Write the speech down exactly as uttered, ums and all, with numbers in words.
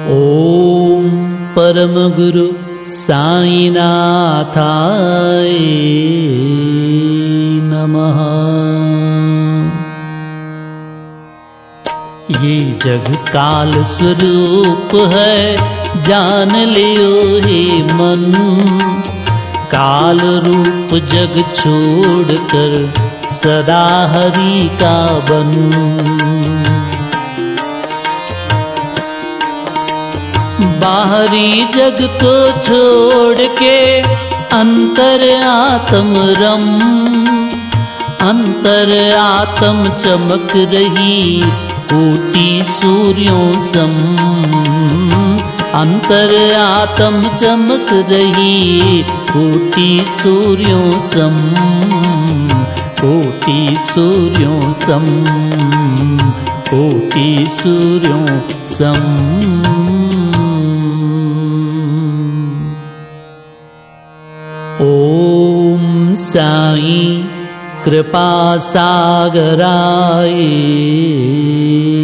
ओम परम गुरु साईनाथाय नमः। ये जग काल स्वरूप है, जान लियो हे मन। काल रूप जग छोड़कर सदा हरि का बन। बाहरी जग को छोड़ के अंतर आत्म रम। अंतर आत्म चमक रही कोटि सूर्यों सम। अंतर आत्म चमक रही कोटि सूर्यों सम। कोटि सूर्यों सम, कोटि सूर्यों सम। ओम साईं कृपा सागराय